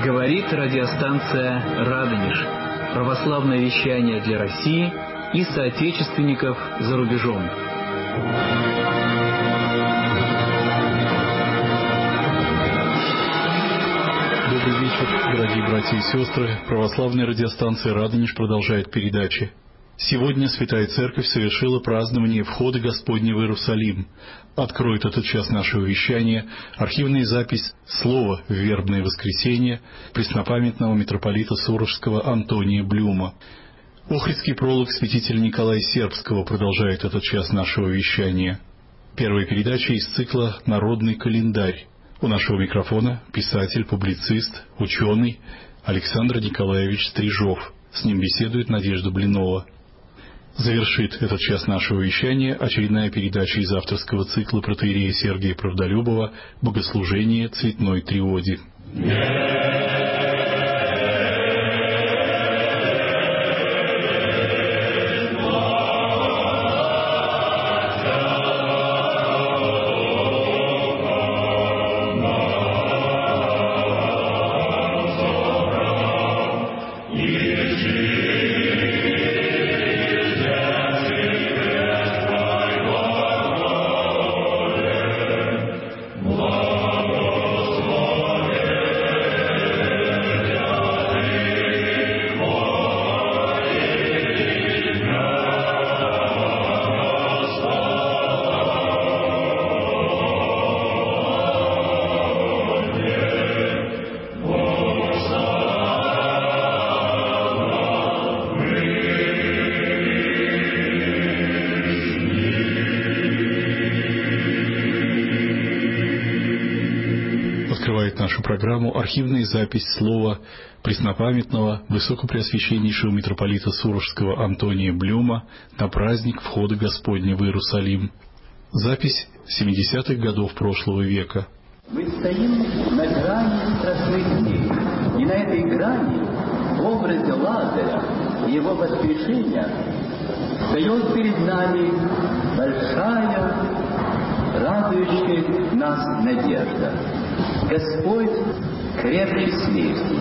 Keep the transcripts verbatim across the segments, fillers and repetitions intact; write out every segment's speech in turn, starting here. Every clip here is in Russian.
Говорит радиостанция «Радонеж». Православное вещание для России и соотечественников за рубежом. Добрый вечер, дорогие братья и сестры. Православная радиостанция «Радонеж» продолжает передачи. Сегодня Святая Церковь совершила празднование Входа Господня в Иерусалим. Откроет этот час нашего вещания архивная запись слова в вербное воскресенье преснопамятного митрополита Сурожского Антония Блюма. Охридский пролог святителя Николая Сербского продолжает этот час нашего вещания. Первая передача из цикла «Народный календарь». У нашего микрофона писатель, публицист, ученый Александр Николаевич Стрижов. С ним беседует Надежда Блинова. Завершит этот час нашего вещания очередная передача из авторского цикла протоиерея Сергия Правдолюбова «Богослужение цветной триоди». Программу архивная запись слова преснопамятного высокопреосвященнейшего митрополита Сурожского Антония Блюма на праздник Входа Господня в Иерусалим. Запись семидесятых годов прошлого века. Мы стоим на грани страшных дней, и на этой грани в образе Лазаря и его воскрешения встает перед нами большая, радующая нас надежда. Господь крепче смерти.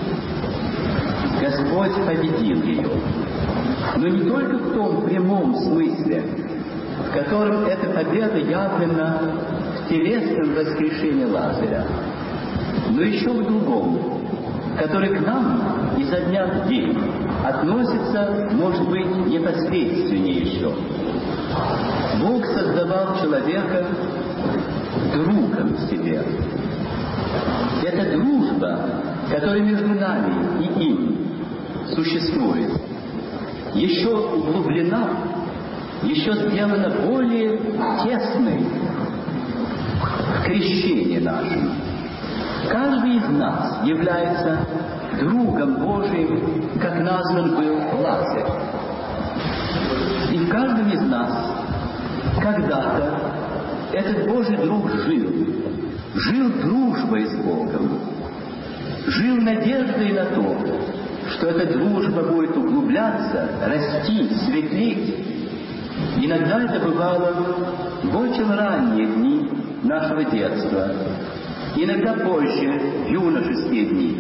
Господь победил ее. Но не только в том прямом смысле, в котором эта победа явлена в телесном воскрешении Лазаря, но еще в другом, который к нам изо дня в день относится, может быть, непосредственнее еще. Бог создавал человека другом себе. Эта дружба, которая между нами и им существует, еще углублена, еще сделана более тесной в крещении нашем. Каждый из нас является другом Божиим, как назван был Лазарь. И в каждом из нас когда-то этот Божий друг жил. Жил дружбой с Богом, жил надеждой на то, что эта дружба будет углубляться, расти, светлеть. Иногда это бывало в очень ранние дни нашего детства, иногда позже, в юношеские дни.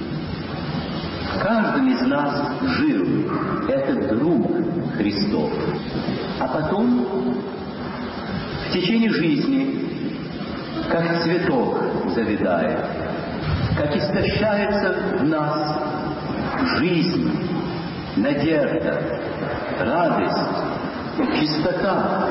В каждом из нас жил этот друг Христов. А потом, в течение жизни, как цветок завядает, как истощается в нас жизнь, надежда, радость, чистота.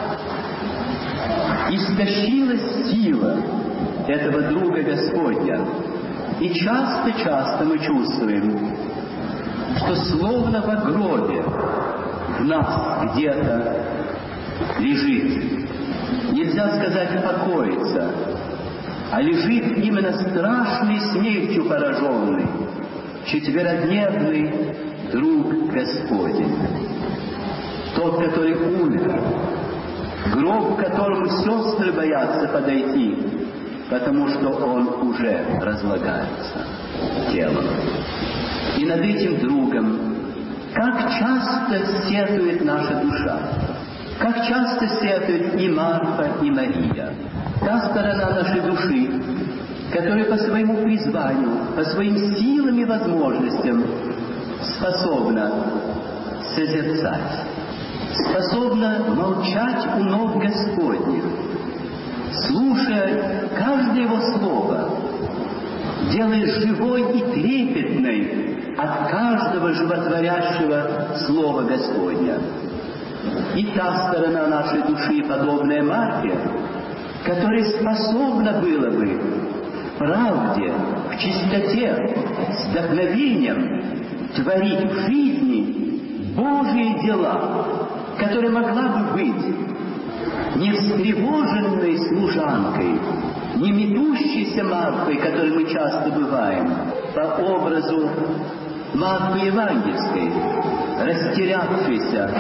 Истощилась сила этого друга Господня. И часто-часто мы чувствуем, что словно в гробе в нас где-то лежит. Нельзя сказать покоится, а лежит именно страшной смертью пораженный, четверодневный друг Господень. Тот, который умер, гроб, к которому сестры боятся подойти, потому что он уже разлагается телом. И над этим другом как часто сетует наша душа. Как часто сетуют и Марфа, и Мария. Та сторона нашей души, которое по своему призванию, по своим силам и возможностям способно созерцать, способно молчать у ног Господних, слушая каждое Его слово, делая живой и трепетной от каждого животворящего слова Господня. И та сторона нашей души, подобная Марфе, которая способна была бы в правде, в чистоте, с вдохновением творить в жизни Божьи дела, которая могла бы быть не встревоженной служанкой, не метущейся Марфой, которой мы часто бываем, по образу Марфы Евангельской, растерявшейся,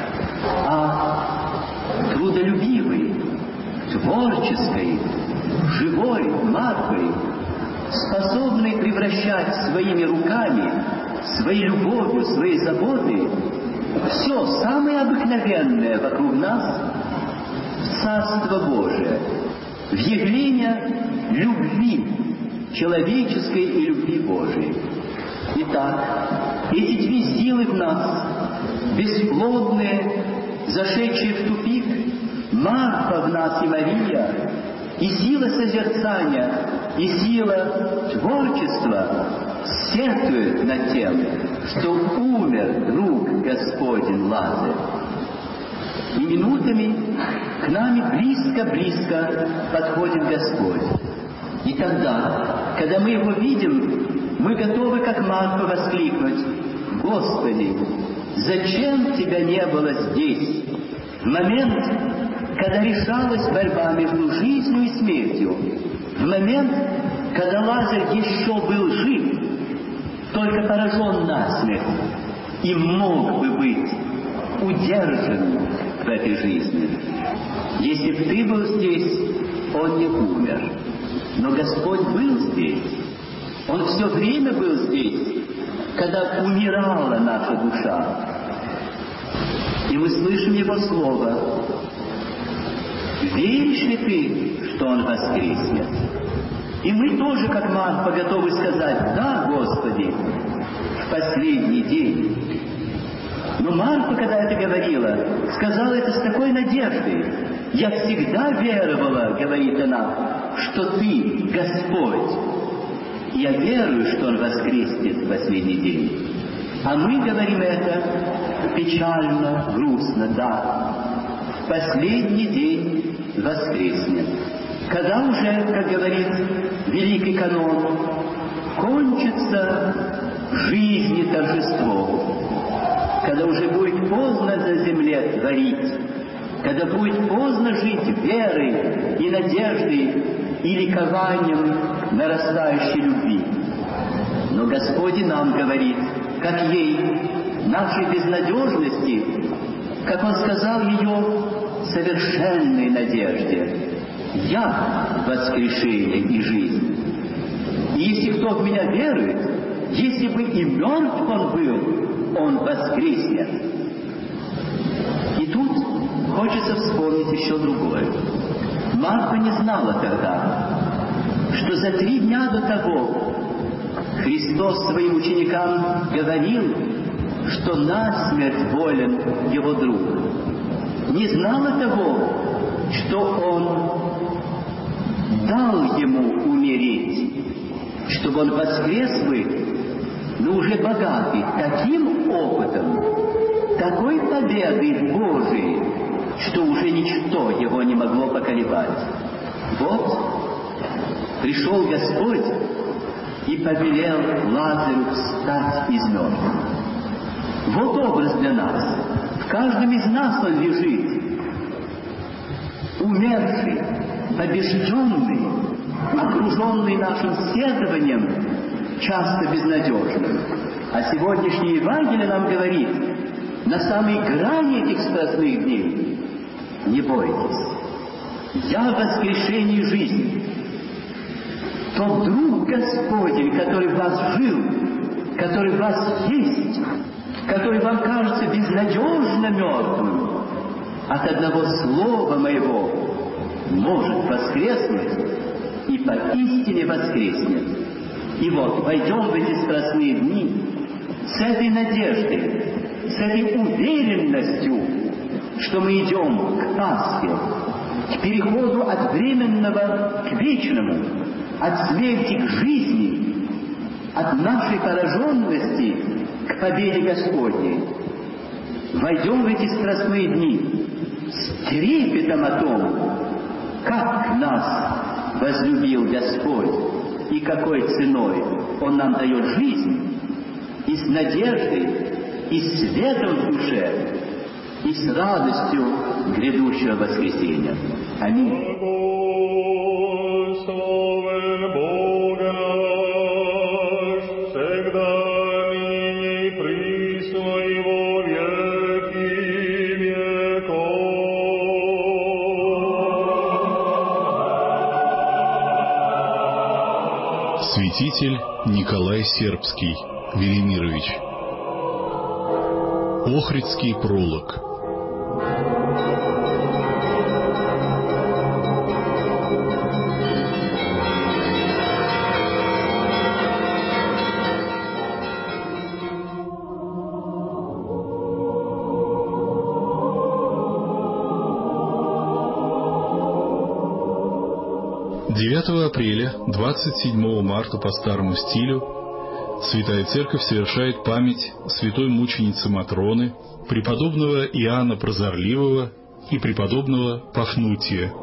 а трудолюбивой, творческой, живой Марфой, способной превращать своими руками, своей любовью, своей заботой все самое обыкновенное вокруг нас в Царство Божие, в явление любви человеческой и любви Божией. Итак, эти две силы в нас, бесплодные, зашедшие в тупик, Марфа в нас и Мария, и сила созерцания, и сила творчества сетуют над тем, что умер друг Господень Лазарь. И минутами к нами близко-близко подходит Господь. И тогда, когда мы Его видим, мы готовы, как Марфа, воскликнуть: «Господи, зачем Тебя не было здесь?» В момент, когда решалась борьба между жизнью и смертью, в момент, когда Лазарь еще был жив, только поражен насмерть, и мог бы быть удержан в этой жизни. Если бы Ты был здесь, он не умер. Но Господь был здесь. Он все время был здесь, когда умирала наша душа. И мы слышим Его слово: «Веришь ли ты, что Он воскреснет?» И мы тоже, как Марфа, готовы сказать: «Да, Господи, в последний день». Но Марфа, когда это говорила, сказала это с такой надеждой: «Я всегда веровала, — говорит она, — что Ты Господь. Я верую, что Он воскреснет в последний день». А мы говорим это печально, грустно: «Да, в последний день воскреснет». Когда уже, как говорит великий канон, кончится жизнь и торжество, когда уже будет поздно на земле творить, когда будет поздно жить верой и надеждой и ликованием нарастающей любви. Но Господь и нам говорит, как ей, нашей безнадежности, как Он сказал ее совершенной надежде: «Я воскрешение и жизнь. И если кто в Меня верует, если бы и мертв он был, он воскреснет». И тут хочется вспомнить еще другое. Марфа не знала тогда, что за три дня до того Христос своим ученикам говорил, что насмерть болен Его друг. Не знала того, что Он дал Ему умереть, чтобы Он воскрес бы, но уже богатый таким опытом, такой победой Божией, что уже ничто Его не могло поколебать. Вот пришел Господь и повелел Лазарю встать из мертвых. Вот образ для нас. В каждом из нас он лежит, умерший, побежденный, окруженный нашим сетованием, часто безнадежным. А сегодняшнее Евангелие нам говорит, на самой грани этих страстных дней: не бойтесь, я воскрешение жизни. Тот друг Господень, который в вас жил, который в вас есть, который вам кажется безнадежно мертвым, от одного слова моего может воскреснуть и поистине воскреснет. И вот, войдем в эти страстные дни с этой надеждой, с этой уверенностью, что мы идем к Пасхе, к переходу от временного к вечному, от смерти к жизни, от нашей пораженности к победе Господней. Войдем в эти страстные дни с трепетом о том, как нас возлюбил Господь и какой ценой Он нам дает жизнь, и с надеждой, и с светом в душе, и с радостью грядущего воскресения. Аминь. Святитель Николай Сербский Велимирович. Охридский пролог. девятого апреля, двадцать седьмого марта по старому стилю, Святая Церковь совершает память святой мученицы Матроны, преподобного Иоанна Прозорливого и преподобного Пафнутия.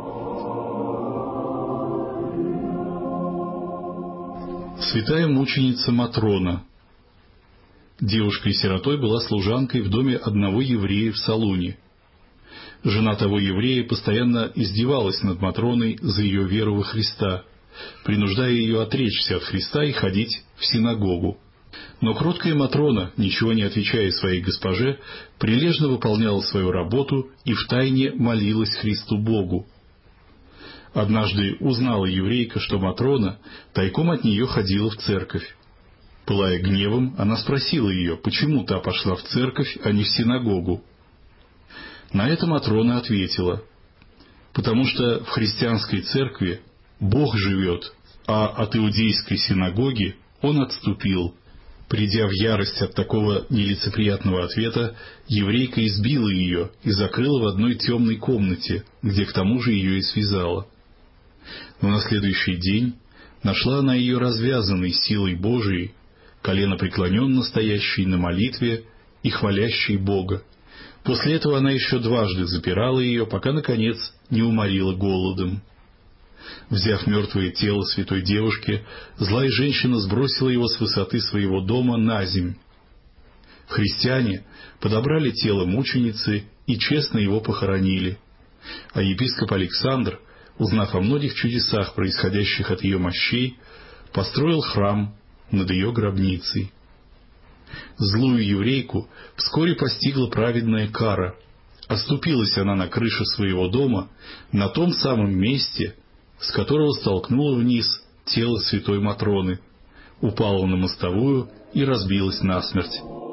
Святая мученица Матрона. Девушкой-сиротой была служанкой в доме одного еврея в Солуне. Жена того еврея постоянно издевалась над Матроной за ее веру во Христа, принуждая ее отречься от Христа и ходить в синагогу. Но кроткая Матрона, ничего не отвечая своей госпоже, прилежно выполняла свою работу и втайне молилась Христу Богу. Однажды узнала еврейка, что Матрона тайком от нее ходила в церковь. Пылая гневом, она спросила ее, почему та пошла в церковь, а не в синагогу. На это Матрона ответила: «Потому что в христианской церкви Бог живет, а от иудейской синагоги Он отступил». Придя в ярость от такого нелицеприятного ответа, еврейка избила ее и закрыла в одной темной комнате, где к тому же ее и связала. Но на следующий день нашла она ее развязанной силой Божией, коленопреклоненно стоящей на молитве и хвалящей Бога. После этого она еще дважды запирала ее, пока, наконец, не уморила голодом. Взяв мертвое тело святой девушки, злая женщина сбросила его с высоты своего дома на земь. Христиане подобрали тело мученицы и честно его похоронили, а епископ Александр, узнав о многих чудесах, происходящих от ее мощей, построил храм над ее гробницей. Злую еврейку вскоре постигла праведная кара. Оступилась она на крыше своего дома, на том самом месте, с которого столкнула вниз тело святой Матроны, упала на мостовую и разбилась насмерть.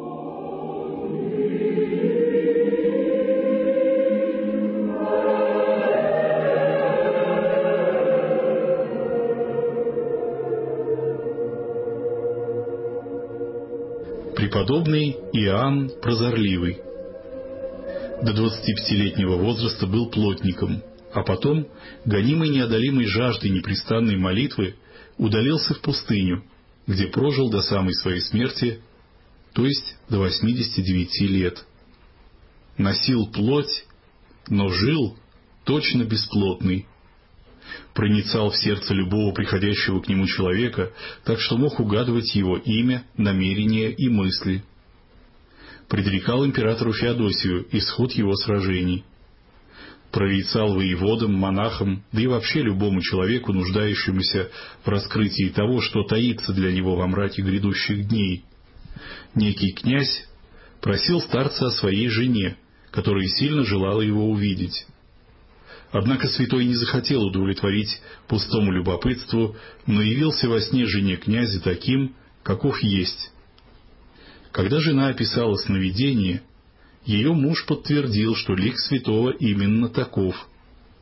Преподобный Иоанн Прозорливый. До двадцатипятилетнего возраста был плотником, а потом, гонимый неодолимой жаждой непрестанной молитвы, удалился в пустыню, где прожил до самой своей смерти, то есть до восьмидесяти девяти лет. Носил плоть, но жил точно бесплотный. Проницал в сердце любого приходящего к нему человека, так что мог угадывать его имя, намерения и мысли. Предрекал императору Феодосию исход его сражений. Прорицал воеводам, монахам, да и вообще любому человеку, нуждающемуся в раскрытии того, что таится для него во мраке грядущих дней. Некий князь просил старца о своей жене, которая сильно желала его увидеть. Однако святой не захотел удовлетворить пустому любопытству, но явился во сне жене князя таким, каков есть. Когда жена описала сновидение, ее муж подтвердил, что лик святого именно таков.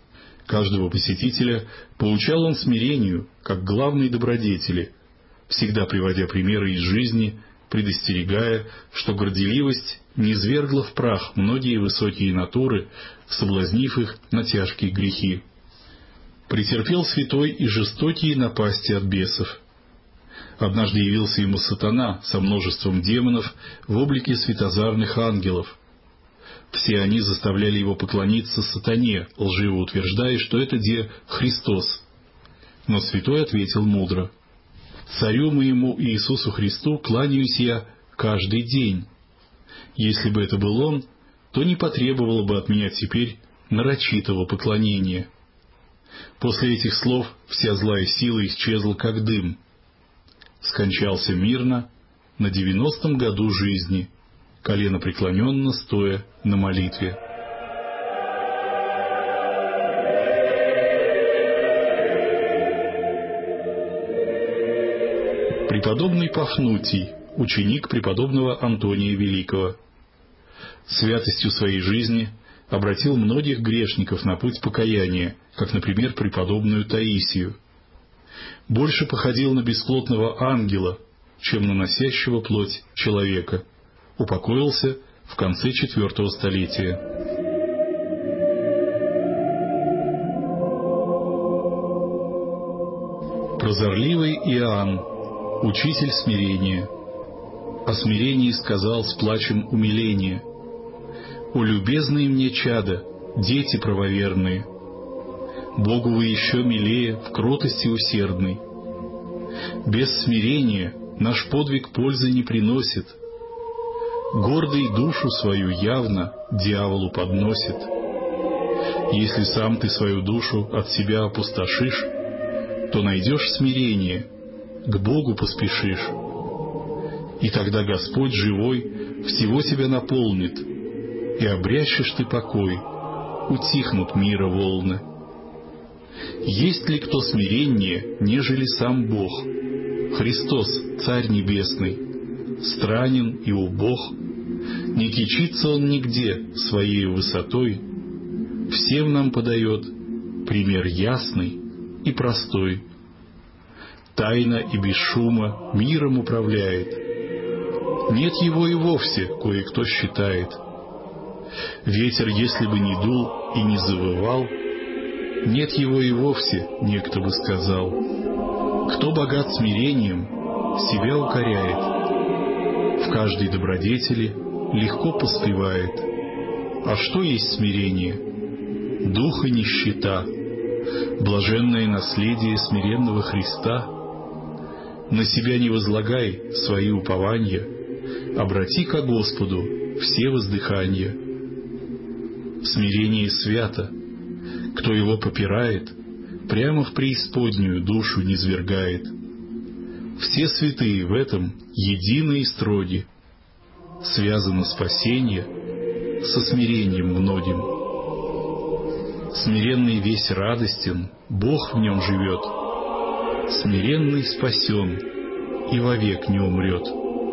Каждого посетителя поучал он смирению, как главной добродетели, всегда приводя примеры из жизни, предостерегая, что горделивость низвергла в прах многие высокие натуры, соблазнив их на тяжкие грехи. Претерпел святой и жестокие напасти от бесов. Однажды явился ему сатана со множеством демонов в облике светозарных ангелов. Все они заставляли его поклониться сатане, лживо утверждая, что это де Христос. Но святой ответил мудро: «Царю моему Иисусу Христу кланяюсь я каждый день. Если бы это был Он, то не потребовало бы от меня теперь нарочитого поклонения». После этих слов вся злая сила исчезла, как дым. Скончался мирно на девяностом году жизни, коленопреклоненно стоя на молитве. Преподобный Пафнутий, ученик преподобного Антония Великого, святостью своей жизни обратил многих грешников на путь покаяния, как, например, преподобную Таисию. Больше походил на бесплотного ангела, чем на носящего плоть человека. Упокоился в конце четвертого столетия. Прозорливый Иоанн, учитель смирения, о смирении сказал с плачем умиления: «О любезные мне чада, дети правоверные! Богу вы еще милее в кротости усердной. Без смирения наш подвиг пользы не приносит. Гордый душу свою явно дьяволу подносит. Если сам ты свою душу от себя опустошишь, то найдешь смирение, к Богу поспешишь. И тогда Господь живой всего тебя наполнит, и обрящешь ты покой, утихнут мира волны. Есть ли кто смиреннее, нежели сам Бог, Христос, Царь Небесный, странен и убог, не кичится Он нигде своей высотой, всем нам подает пример ясный и простой. Тайно и без шума миром управляет, нет его и вовсе кое-кто считает. Ветер, если бы не дул и не завывал, нет его и вовсе некто бы сказал. Кто богат смирением, себя укоряет, в каждой добродетели легко поспевает. А что есть смирение? Дух и нищета, блаженное наследие смиренного Христа. На себя не возлагай свои упования, обрати ко Господу все воздыхания. Смирение свято, кто его попирает, прямо в преисподнюю душу низвергает. Все святые в этом едины и строги, связано спасение со смирением многим. Смиренный весь радостен, Бог в нем живет, смиренный спасен и вовек не умрет.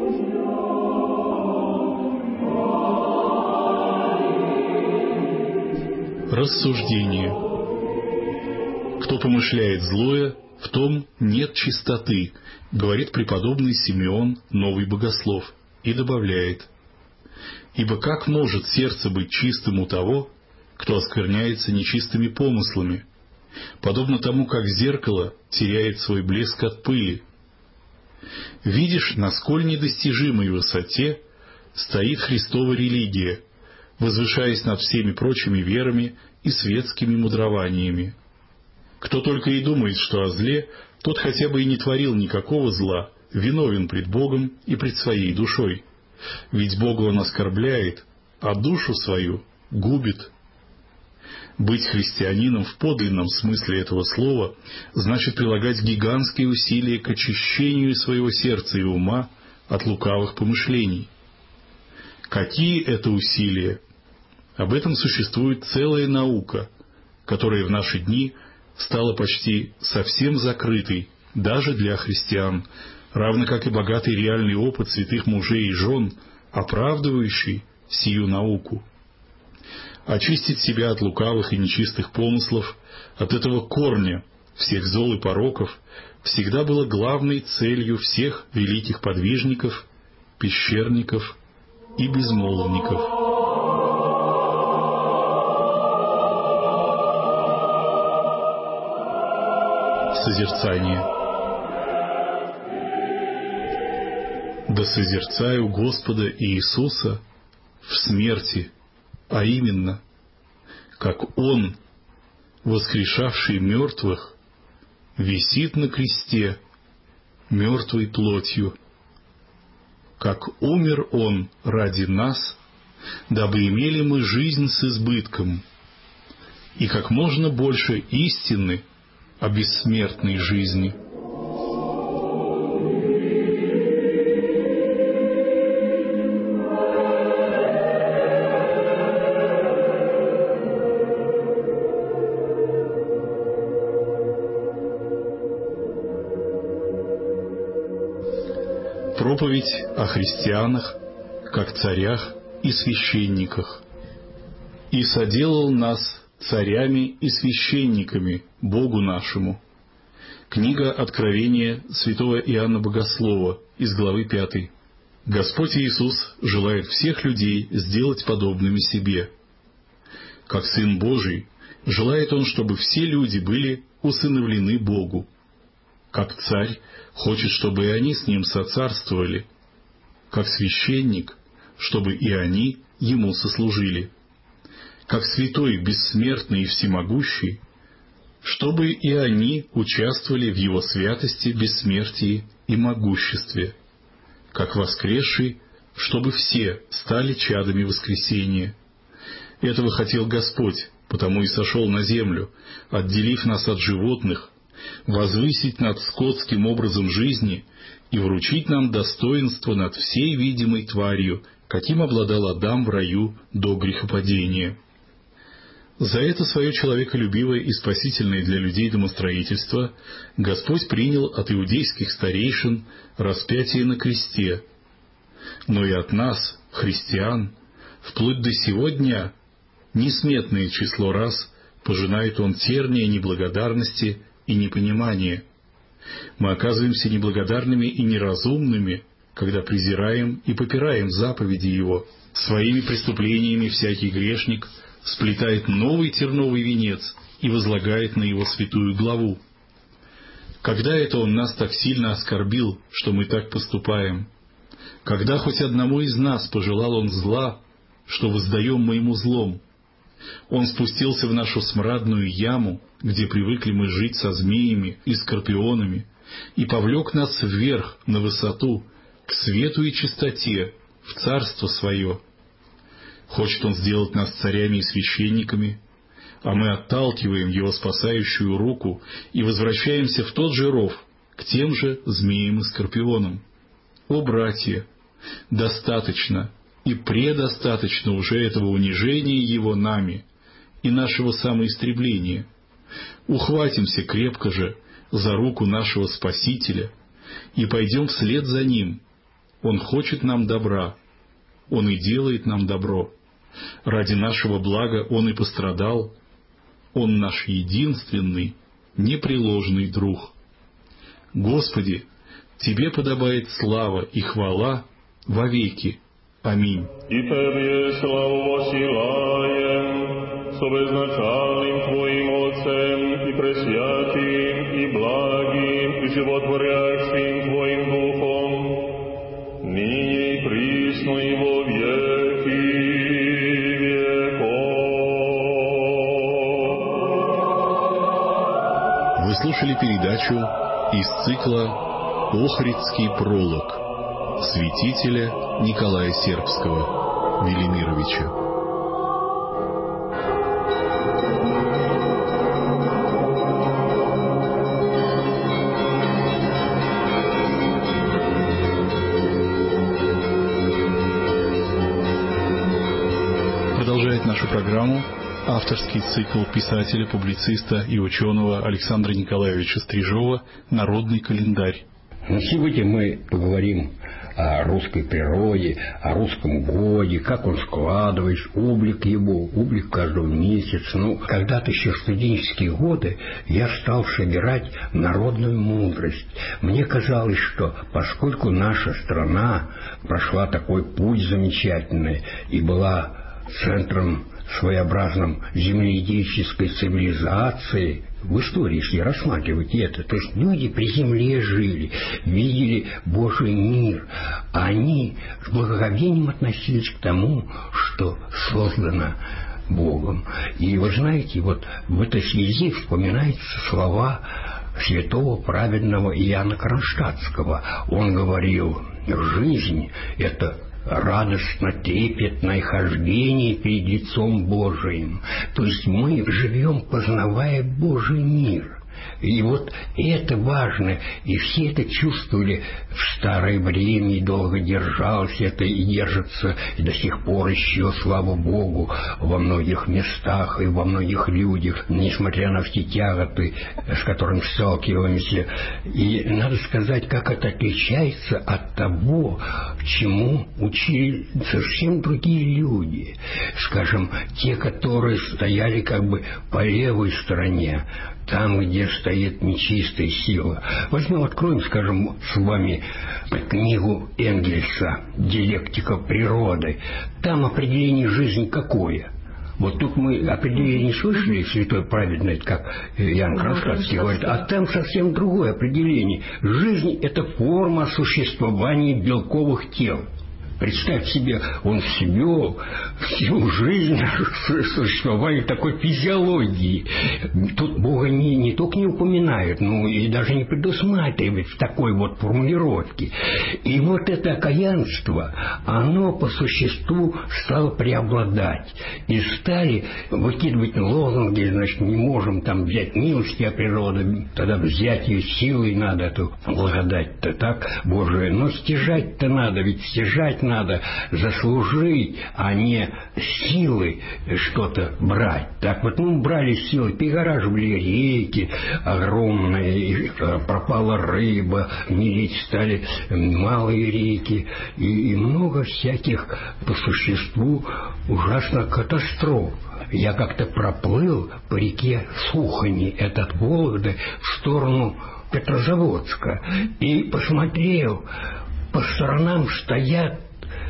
Рассуждение. Кто помышляет злое, в том нет чистоты, говорит преподобный Симеон, новый богослов, и добавляет: ибо как может сердце быть чистым у того, кто оскверняется нечистыми помыслами, подобно тому, как зеркало теряет свой блеск от пыли? Видишь, на сколь недостижимой высоте стоит Христова религия, возвышаясь над всеми прочими верами и светскими мудрованиями. Кто только и думает, что о зле, тот хотя бы и не творил никакого зла, виновен пред Богом и пред своей душой. Ведь Бога он оскорбляет, а душу свою губит. Быть христианином в подлинном смысле этого слова значит прилагать гигантские усилия к очищению своего сердца и ума от лукавых помышлений. Какие это усилия? Об этом существует целая наука, которая в наши дни стала почти совсем закрытой даже для христиан, равно как и богатый реальный опыт святых мужей и жен, оправдывающий сию науку. очистить себя от лукавых и нечистых помыслов, от этого корня всех зол и пороков, всегда было главной целью всех великих подвижников, пещерников и безмолвников. Созерцание. Да созерцаю Господа Иисуса в смерти, а именно, как Он, воскрешавший мертвых, висит на кресте мертвой плотью, как умер Он ради нас, дабы имели мы жизнь с избытком, и как можно больше истины о бессмертной жизни. Проповедь о христианах, как царях и священниках. «И соделал нас царями и священниками Богу нашему». Книга Откровения святого Иоанна Богослова из главы пятой. Господь Иисус желает всех людей сделать подобными себе. Как Сын Божий, желает Он, чтобы все люди были усыновлены Богу. Как Царь хочет, чтобы и они с Ним соцарствовали. Как священник, чтобы и они Ему сослужили. Как Святой, Бессмертный и Всемогущий, чтобы и они участвовали в Его святости, бессмертии и могуществе. Как Воскресший, чтобы все стали чадами воскресения. Этого хотел Господь, потому и сошел на землю, отделив нас от животных, возвысить над скотским образом жизни и вручить нам достоинство над всей видимой тварью, каким обладал Адам в раю до грехопадения. За это свое человеколюбивое и спасительное для людей домостроительство Господь принял от иудейских старейшин распятие на кресте, но и от нас, христиан, вплоть до сего дня, несметное число раз пожинает Он терния неблагодарности и непонимания. Мы оказываемся неблагодарными и неразумными, когда презираем и попираем заповеди Его. Своими преступлениями всякий грешник сплетает новый терновый венец и возлагает на его святую главу. Когда это Он нас так сильно оскорбил, что мы так поступаем? Когда хоть одному из нас пожелал Он зла, что воздаем мы Ему злом? Он спустился в нашу смрадную яму, где привыкли мы жить со змеями и скорпионами, и повлек нас вверх, на высоту, к свету и чистоте, в царство Свое. Хочет Он сделать нас царями и священниками, а мы отталкиваем Его спасающую руку и возвращаемся в тот же ров, к тем же змеям и скорпионам. О, братья, достаточно и предостаточно уже этого унижения Его нами и нашего самоистребления. Ухватимся крепко же за руку нашего Спасителя и пойдем вслед за Ним. Он хочет нам добра, Он и делает нам добро. Ради нашего блага Он и пострадал. Он наш единственный, непреложный друг. Господи, Тебе подобает слава и хвала вовеки. Аминь. И Тебе славу воссылаем, со безначальным Твоим Отцем и пресвятым, и благим, и животворящим Твоим Духом, ныне и присно и во веки веков. Вы слушали передачу из цикла «Охридский пролог» святителя Николая Сербского Велимировича. Продолжает нашу программу авторский цикл писателя-публициста и ученого Александра Николаевича Стрижова «Народный календарь». Но сегодня мы поговорим о русской природе, о русском годе, как он складывается, облик его, облик каждого месяца. Ну, когда-то еще в студенческие годы я стал собирать народную мудрость. Мне казалось, что поскольку наша страна прошла такой путь замечательный и была центром своеобразным земледельческой цивилизации, в истории, если рассматривать это, то есть люди при земле жили, видели Божий мир, а они с благоговением относились к тому, что создано Богом. И вы знаете, вот в этой связи вспоминаются слова святого праведного Иоанна Кронштадтского. Он говорил: жизнь — это радостно-трепетное хождение перед лицом Божиим. То есть мы живем, познавая Божий мир. И вот это важно, и все это чувствовали в старое время, и долго держалось это, и держится, и до сих пор еще, слава Богу, во многих местах и во многих людях, несмотря на все тяготы, с которыми сталкиваемся. И надо сказать, как это отличается от того, чему учили совсем другие люди. Скажем, те, которые стояли как бы по левой стороне, там, где стоит нечистая сила. Возьмем, откроем, скажем, с вами книгу Энгельса «Диалектика природы». Там определение жизни какое? Вот тут мы определение не слышали, святой праведный, как Иоанн Кронштадтский говорит, а там совсем другое определение. Жизнь – это форма существования белковых тел. Представьте себе, он свел всю жизнь существования такой физиологии. Тут Бога не, не только не упоминают, но и даже не предусматривает в такой вот формулировке. И вот это окаянство, оно по существу стало преобладать. И стали выкидывать лозунги, значит, не можем там взять милости от природы, тогда взять ее силой надо, эту благодать-то так Божию. Но стяжать-то надо, ведь стяжать надо. Надо заслужить, а не силы что-то брать. Так вот, ну, брали силы, перегораживали реки огромные, пропала рыба, мелить стали малые реки, и, и много всяких по существу ужасных катастроф. Я как-то проплыл по реке Сухани, это от Вологды в сторону Петрозаводска, и посмотрел, по сторонам стоят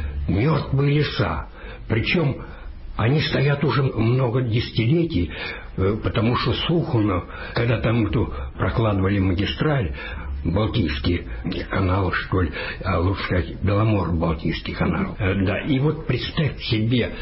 мертвые леса. Причем они стоят уже много десятилетий, потому что Сухано, когда там эту прокладывали магистраль, Балтийский канал, что ли, а лучше сказать, Беломор-Балтийский канал. Да, и вот представьте себе,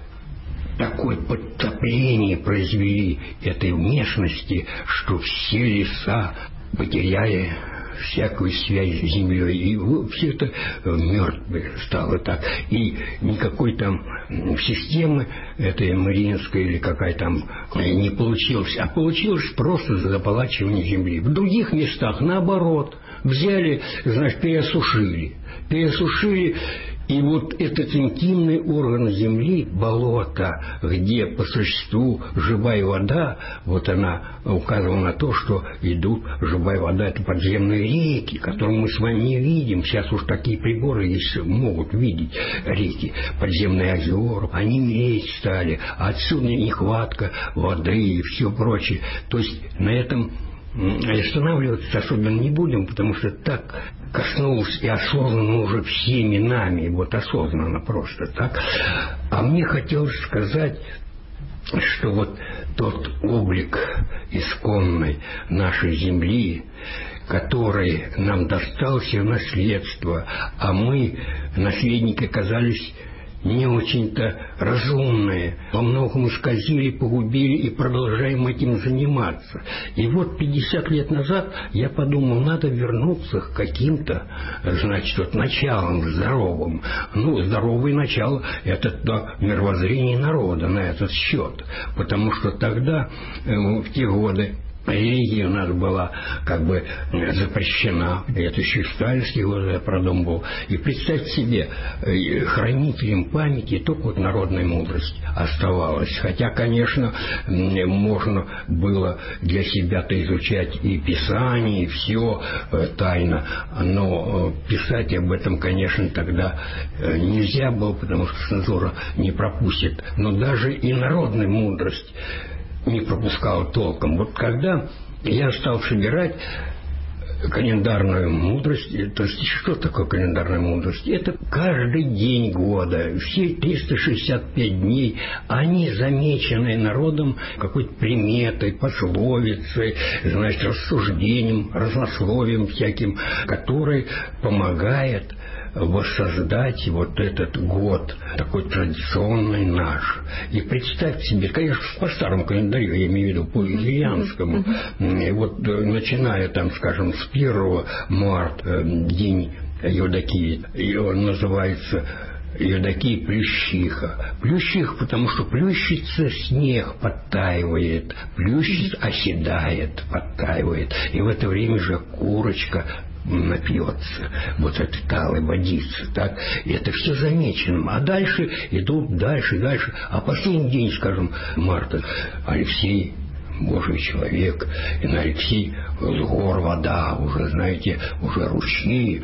такое подтопление произвели этой местности, что все леса потеряли всякую связь с землей, и все это мертвое стало так. И никакой там системы этой Мариинской или какая там не получилась, а получилось просто заполачивание земли. В других местах наоборот взяли, значит, пересушили. Пересушили. И вот этот интимный орган земли, болото, где по существу живая вода, вот она указывала на то, что идут живая вода, это подземные реки, которые мы с вами не видим. Сейчас уж такие приборы есть, могут видеть реки, подземные озера, они млеть стали, а отсюда нехватка воды и все прочее. То есть на этом останавливаться особенно не будем, потому что так коснулось и осознанно уже всеми нами, вот осознанно просто так. А мне хотелось сказать, что вот тот облик исконной нашей земли, который нам достался в наследство, а мы, наследники, оказались не очень-то разумные, во многом исказили, погубили и продолжаем этим заниматься. И вот пятьдесят лет назад я подумал, надо вернуться к каким-то, значит, вот началам здоровым. Ну, здоровое начало – это да, мировоззрение народа на этот счет. Потому что тогда, в те годы, Религия у нас была как бы запрещена. Это еще в сталинские годы продумывал. И представьте себе, хранителем памяти только вот народная мудрость оставалась. Хотя, конечно, можно было для себя-то изучать и Писание, и все тайно. Но писать об этом, конечно, тогда нельзя было, потому что цензура не пропустит. Но даже и народная мудрость не пропускал толком. Вот когда я стал собирать календарную мудрость, то есть что такое календарная мудрость? Это каждый день года, все триста шестьдесят пять дней, они замечены народом какой-то приметой, пословицей, значит, рассуждением, разнословием всяким, который помогает воссоздать вот этот год, такой традиционный наш. И представьте себе, конечно, по старому календарю, я имею в виду по юлианскому, вот начиная там, скажем, с первого марта, день Евдокии, и он называется Евдокия Плющиха. Плющиха, потому что плющится снег, подтаивает, плющится, оседает, подтаивает. И в это время же курочка напьется вот этой талой водицы, так, и это все замечено. А дальше идут дальше, дальше. А последний день, скажем, марта, Алексей, Божий человек, и на Алексей с гор вода, уже, знаете, уже ручьи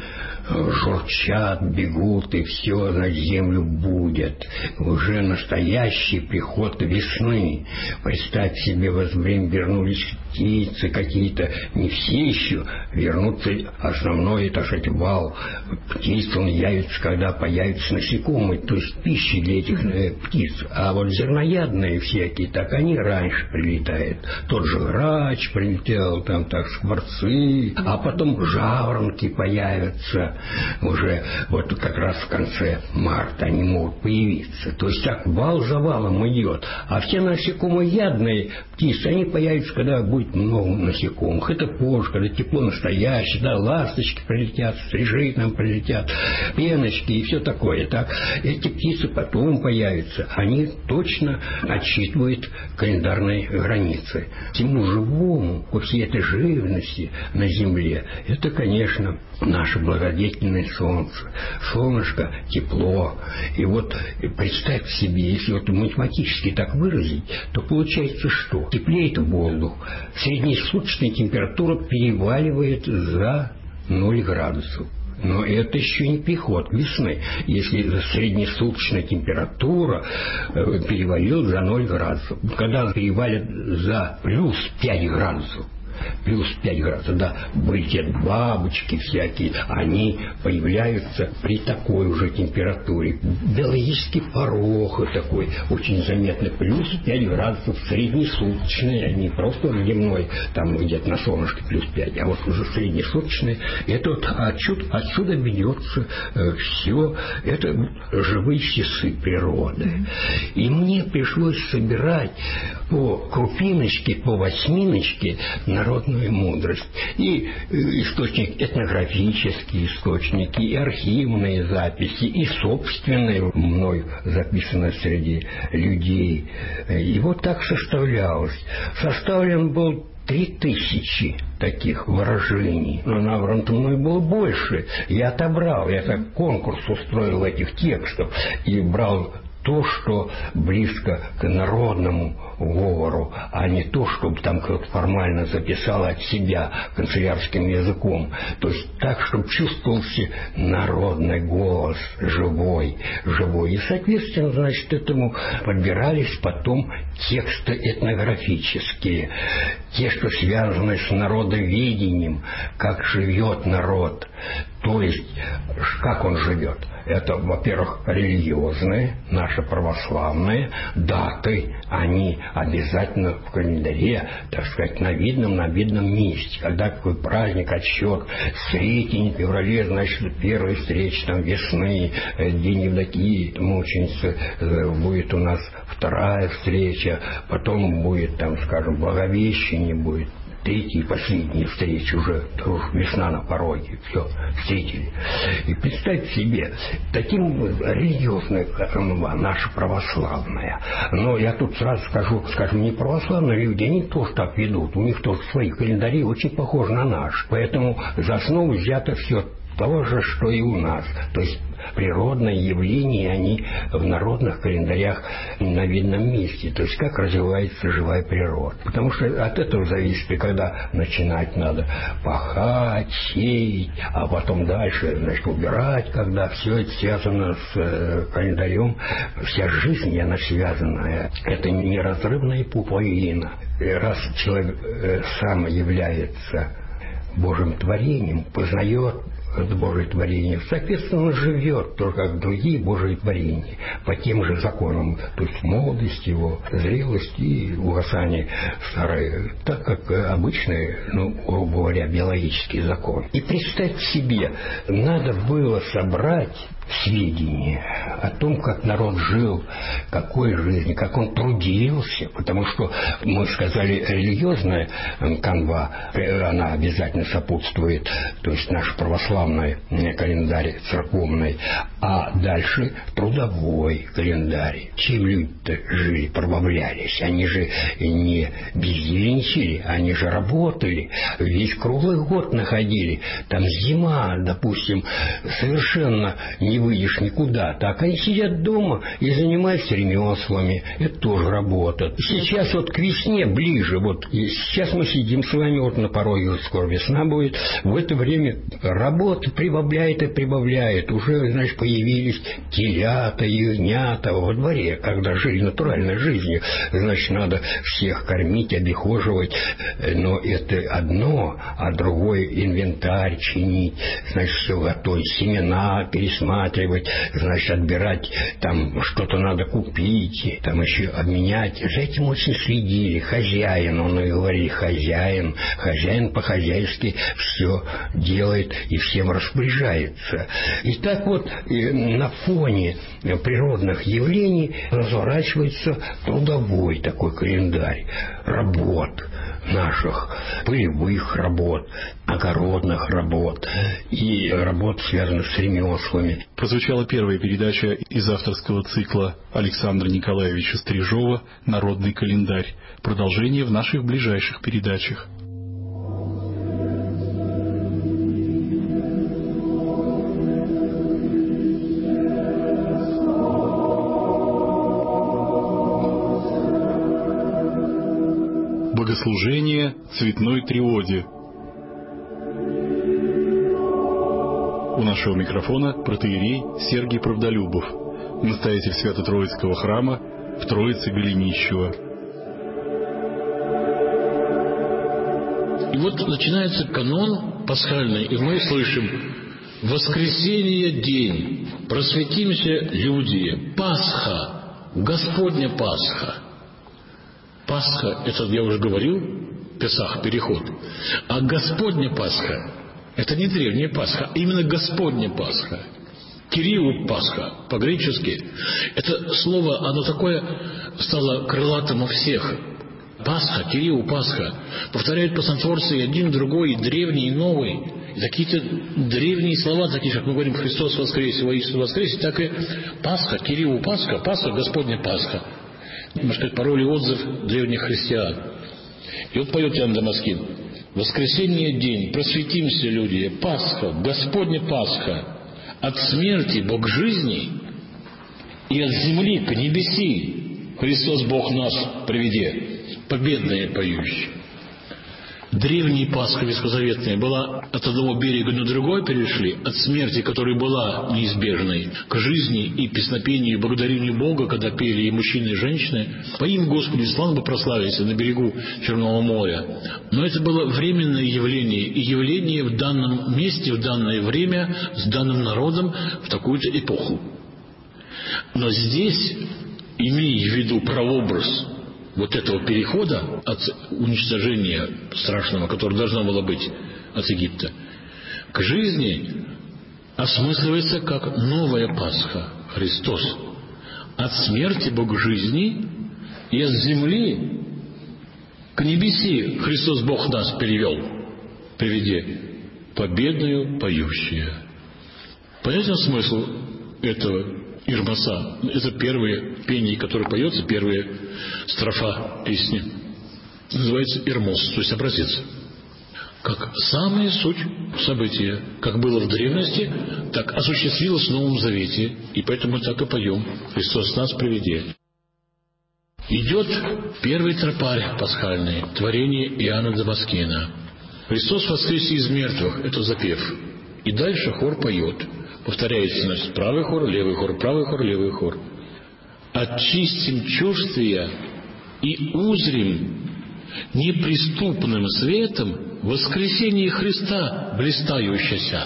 журчат, бегут, и все на землю будет. Уже настоящий приход весны. Представьте себе, во время вернулись птицы какие-то, не все еще, вернутся основной, так сказать, вал птиц, он явится, когда появятся насекомые, то есть пищи для этих э, птиц. А вот зерноядные всякие, так они раньше прилетают. Тот же грач прилетел, там так скворцы, а потом жаворонки появятся. Уже вот как раз в конце марта они могут появиться. То есть так вал за валом идет. А все насекомоядные птицы, они появятся, когда будет много насекомых. Это позже, когда тепло настоящее, да, ласточки прилетят, стрижи там прилетят, пеночки и все такое. Так, эти птицы потом появятся. Они точно отсчитывают календарные границы. Всему живому, по всей этой живности на земле, это, конечно, наше благодетельное солнце. Солнышко, тепло. И вот представьте себе, если вот математически так выразить, то получается что? Теплеет воздух, среднесуточная температура переваливает за ноль градусов. Но это еще не приход весны. Если среднесуточная температура перевалила за ноль градусов. Когда она перевалит за плюс пять градусов, плюс пять градусов, да, вылетят бабочки всякие, они появляются при такой уже температуре. Биологический порог такой очень заметный, плюс пять градусов среднесуточный, а не просто дневной, там где-то на солнышке плюс пять, а вот уже среднесуточный. Это вот отсюда, отсюда ведется э, все, это живые часы природы. И мне пришлось собирать по крупиночке, по восьминочке народную мудрость. И источник этнографические источники, и архивные записи, и собственные мной записаны среди людей. И вот так составлялось. Составлен был три тысячи таких выражений. Но набрано мной было больше. Я отобрал, я так конкурс устроил этих текстов и брал то, что близко к народному говору, а не то, чтобы там как-то формально записал от себя канцелярским языком. То есть так, чтобы чувствовался народный голос, живой, живой. И, соответственно, значит, этому подбирались потом тексты этнографические, те, что связаны с народоведением, как живет народ, то есть как он живет. Это, во-первых, религиозные, наши православные даты, они обязательно в календаре, так сказать, на видном, на видном месте. Когда какой праздник, отсчет, Сретень, в феврале, значит, первая встреча там, весны, День Евдокии, мученицы, будет у нас вторая встреча, потом будет, там, скажем, Благовещение будет, третья и последняя встреча, уже, уже весна на пороге, все, встретили. И представьте себе, таким религиозная наша православная. Но я тут сразу скажу, скажем, не православные люди, они тоже так ведут, у них тоже свои календари очень похожи на наш. Поэтому за основу взято все того же, что и у нас. То есть природные явления, они в народных календарях на видном месте. То есть как развивается живая природа. Потому что от этого зависит, и когда начинать надо пахать, сеять, а потом дальше, значит, убирать, когда все это связано с э, календарем. Вся жизнь, она связана. Это неразрывная пуповина. И раз человек э, сам является Божьим творением, познает это Божие творение, соответственно, живет только как другие Божьи творения, по тем же законам, то есть молодость его, зрелость и угасание старое, так как обычный, ну, грубо говоря, биологический закон. И представьте себе, надо было собрать сведения о том, как народ жил, какой жизнью, как он трудился, потому что, мы сказали, религиозная канва, она обязательно сопутствует, то есть наш православный календарь церковный, а дальше трудовой календарь. Чем люди-то жили, пробавлялись? Они же не бездельничали, они же работали, весь круглый год находили. Там зима, допустим, совершенно не выйдешь никуда. Так они сидят дома и занимаются ремеслами. Это тоже работа. Сейчас вот к весне ближе. Вот сейчас мы сидим с вами вот на пороге, скоро весна будет. В это время работа прибавляет и прибавляет. Уже, значит, появились телята, ягнята во дворе, когда жили натуральной жизнью. Значит, надо всех кормить, обихоживать. Но это одно, а другое инвентарь чинить. Значит, все готовить, семена пересматривать. Значит, отбирать, там что-то надо купить, там еще обменять. За этим очень следили. Хозяин, он и говорит, хозяин, хозяин по-хозяйски все делает и всем распоряжается. И так вот на фоне природных явлений разворачивается трудовой такой календарь работ наших, полевых работ, огородных работ и работ, связанных с ремеслами. Прозвучала первая передача из авторского цикла Александра Николаевича Стрижова «Народный календарь». Продолжение в наших ближайших передачах. Богослужение цветной триоде. У нашего микрофона протоиерей Сергий Правдолюбов, настоятель Свято-Троицкого храма в Троице-Голенищево. И вот начинается канон пасхальный, и мы слышим: «Воскресенье день, просветимся, люди, Пасха, Господня Пасха». Пасха, это я уже говорил, Песах, переход. А Господня Пасха — это не древняя Пасха, а именно Господня Пасха. Кириу Пасха, по-гречески. Это слово, оно такое стало крылатым у всех. Пасха, Кириу Пасха. Повторяют пасанфорцы и один, другой, и древний, и новый. И какие-то древние слова, такие, как мы говорим, Христос воскресе, воистину воскресе, так и Пасха, Кириу Пасха, Пасха, Господня Пасха. Можно сказать, пароль и отзыв древних христиан. И вот поет Иоанн Дамаскин: «Воскресенье день, просветимся, люди, Пасха, Господня Пасха, от смерти Бог жизни, и от земли к небеси Христос Бог нас приведе, победные поющие». Древняя Пасха ветхозаветная была от одного берега на другой перешли, от смерти, которая была неизбежной, к жизни и песнопению, и благодарению Бога, когда пели и мужчины, и женщины: «Поим Господи, славно бы прославиться» на берегу Черного моря. Но это было временное явление, и явление в данном месте, в данное время, с данным народом, в такую-то эпоху. Но здесь, имея в виду прообраз вот этого перехода от уничтожения страшного, которое должно было быть от Египта, к жизни, осмысливается как новая Пасха, Христос. От смерти Бог жизни, и от земли К небеси Христос Бог нас перевел, приведи, победную поющие. Понятен смысл этого Ирмаса? Это первые пение, которое поется, первые строфа песни. Называется Ирмос, то есть образец. Как самая суть события, как было в древности, так осуществилось в Новом Завете, и поэтому мы так и поем «Христос нас приведи». Идет первый тропарь пасхальный, творение Иоанна Дамаскина. «Христос воскресе из мертвых» — это запев. И дальше хор поет. Повторяется, значит, правый хор, левый хор, правый хор, левый хор. «Очистим чувствия и узрим неприступным светом воскресение Христа блистающееся.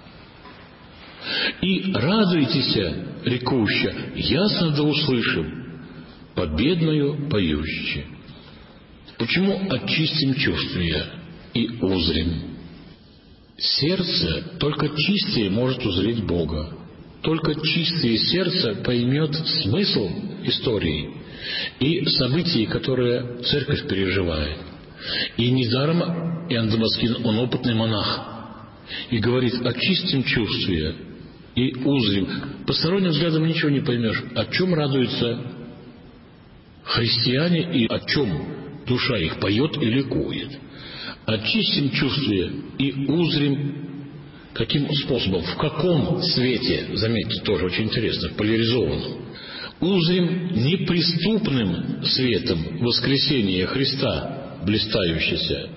И радуйтесь, рекуща, ясно да услышим, победную поющие». Почему очистим чувствия и узрим? Сердце только чистое может узреть Бога. Только чистое сердце поймет смысл истории и событий, которые церковь переживает. И недаром Иоанн Дамаскин, он опытный монах, и говорит: очистим чувствия и узрим. Посторонним взглядом ничего не поймешь, о чем радуются христиане и о чем душа их поет и ликует. Очистим чувствия и узрим. Каким способом? В каком свете? Заметьте, тоже очень интересно, поляризованном. Узрим неприступным светом воскресения Христа, блистающийся.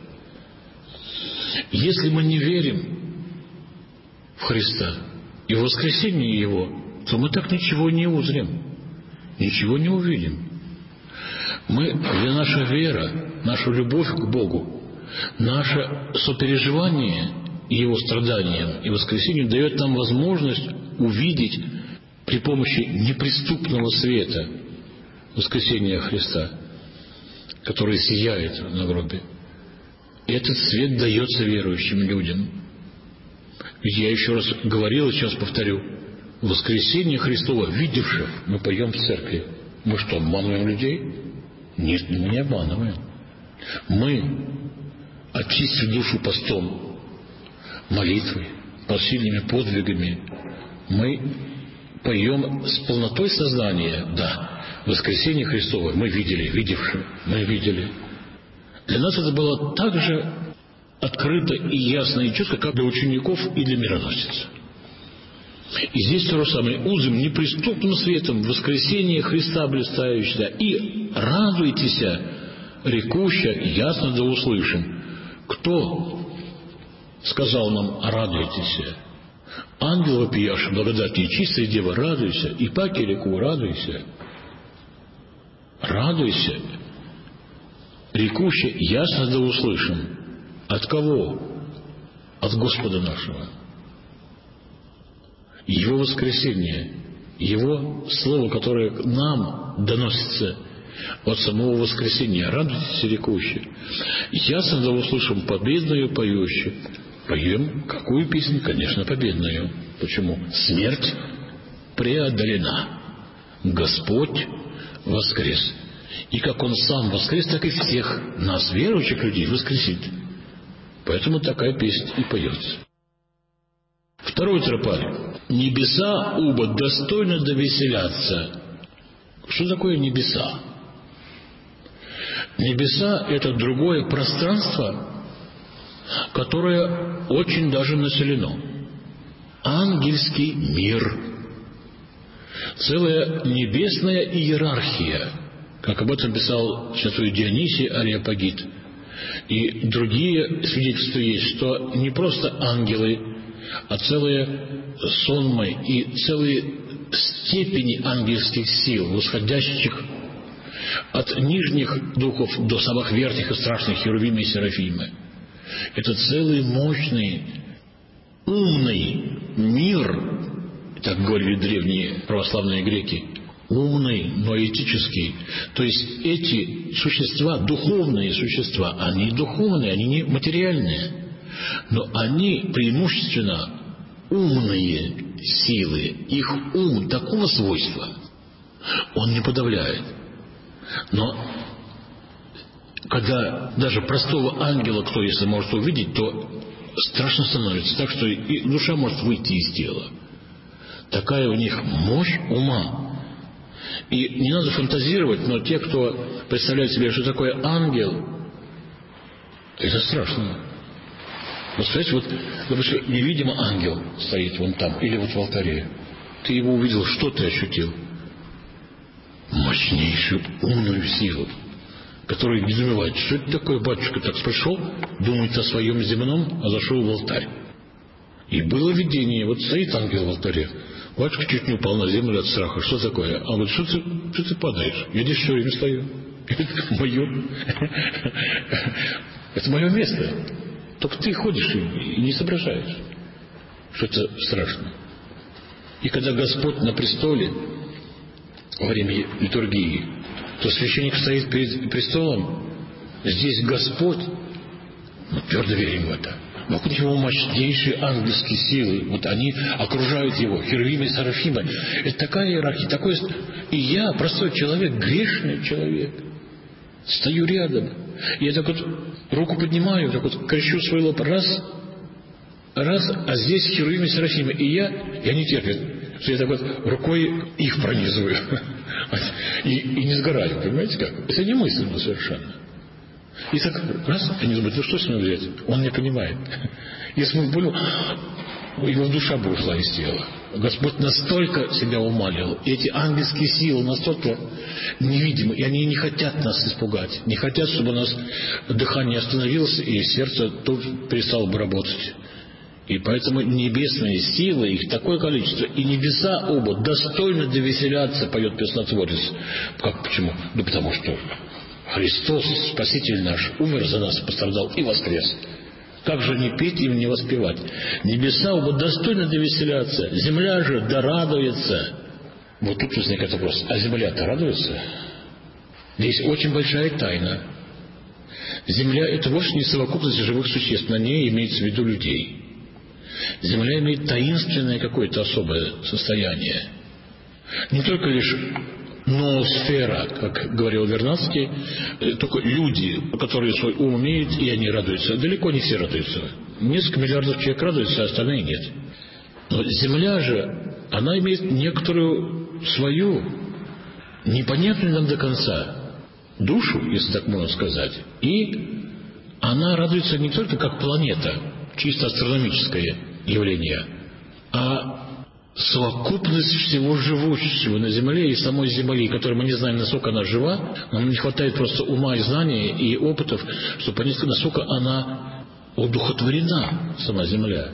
Если мы не верим в Христа и в воскресение Его, то мы так ничего не узрим, ничего не увидим. Мы, для наша вера, наша любовь к Богу, наше сопереживание Его страданиям и воскресению дает нам возможность увидеть при помощи неприступного света воскресения Христа, который сияет на гробе. И этот свет дается верующим людям. Ведь я еще раз говорил и сейчас повторю: воскресение Христова видевших мы поем в церкви. Мы что, обманываем людей? Нет, мы не обманываем. Мы, очистив душу постом, молитвой, посильными подвигами, мы поем с полнотой сознания. Да, воскресение Христово мы видели, видевшие, мы видели. Для нас это было так же открыто и ясно и четко, как для учеников и для мироносиц. И здесь то же самое. Узрим неприступным светом воскресение Христа блистающего, и радуйтесь, рекуща, ясно да услышим. Кто сказал нам: радуйтесь? Ангел вопияши, благодати и чистая дева, радуйся. И паки реку, радуйся. Радуйся. Рекуща, ясно да услышим. От кого? От Господа нашего. Его воскресение, Его слово, которое нам доносится от самого воскресения. Радуйтесь, рекущие. Ясно да услышим победную поющую. Поем какую песню? Конечно, победную. Почему? Смерть преодолена. Господь воскрес. И как Он сам воскрес, так и всех нас, верующих людей, воскресит. Поэтому такая песня и поется. Второй тропарь. Небеса уба достойно довеселятся. Что такое небеса? Небеса — это другое пространство, которое очень даже населено. Ангельский мир. Целая небесная иерархия, как об этом писал святой Дионисий Ареопагит. И другие свидетельства есть, что не просто ангелы, а целые сонмы и целые степени ангельских сил, восходящих от нижних духов до самых верхних и страшных херувимы и серафимы. Это целый мощный, умный мир, так говорили древние православные греки, умный, но этический. То есть эти существа, духовные существа, они духовные, они не материальные, но они преимущественно умные силы. Их ум такого свойства, он не подавляет. Но когда даже простого ангела, кто если может увидеть, то страшно становится, так что и душа может выйти из тела. Такая у них мощь ума. И не надо фантазировать, но те, кто представляет себе, что такое ангел, это страшно. Вот представляете, вот, допустим, невидимый ангел стоит вон там, или вот в алтаре. Ты его увидел, что ты ощутил? Мощнейшую умную силу, которая недоумевает, что это такое, батюшка так пришел, думает о своем земном, а зашел в алтарь. И было видение, вот стоит ангел в алтаре, батюшка чуть не упал на землю от страха, что такое? А вот что ты, что ты падаешь? Я здесь все время стою. Это мое. Это мое место. Только ты ходишь и не соображаешь, что это страшно. И когда Господь на престоле во время литургии, то священник стоит перед престолом, здесь Господь, мы твердо верим в это. Вокруг него мощнейшие ангельские силы, вот они окружают его, херувимы и серафимы. Это такая иерархия, такой... И я, простой человек, грешный человек, стою рядом. Я так вот руку поднимаю, так вот крещу свой лоб, раз, раз, а здесь херувимы и серафимы. И я, я не терплю, что я так вот рукой их пронизываю. И, и не сгораю, понимаете как? Это немыслимо совершенно. И так раз, они думают, ну что с ним взять? Он не понимает. Если бы он понял, его душа бы ушла из тела. Господь настолько себя умалил, и эти ангельские силы настолько невидимы, и они не хотят нас испугать, не хотят, чтобы у нас дыхание остановилось, и сердце тут перестало бы работать. И поэтому небесные силы, их такое количество, и небеса оба достойно довеселятся, поет песнотворец. Как, почему? Ну, потому что Христос, Спаситель наш, умер за нас, пострадал и воскрес. Как же не петь им, не воспевать? Небеса оба достойно довеселятся, земля же дорадуется. Вот тут возникает вопрос, а земля-то радуется? Здесь очень большая тайна. Земля — это вовсе не совокупность живых существ, на ней имеется в виду людей. Земля имеет таинственное какое-то особое состояние. Не только лишь ноосфера, как говорил Вернадский, только люди, которые свой ум имеют, и они радуются. Далеко не все радуются. Несколько миллиардов человек радуются, а остальные нет. Но Земля же, она имеет некоторую свою, непонятную нам до конца, душу, если так можно сказать. И она радуется не только как планета, чисто астрономическое явление, а совокупность всего живущего на Земле и самой Земли, которой мы не знаем, насколько она жива. Нам не хватает просто ума и знаний и опытов, чтобы понять, насколько она одухотворена, сама Земля.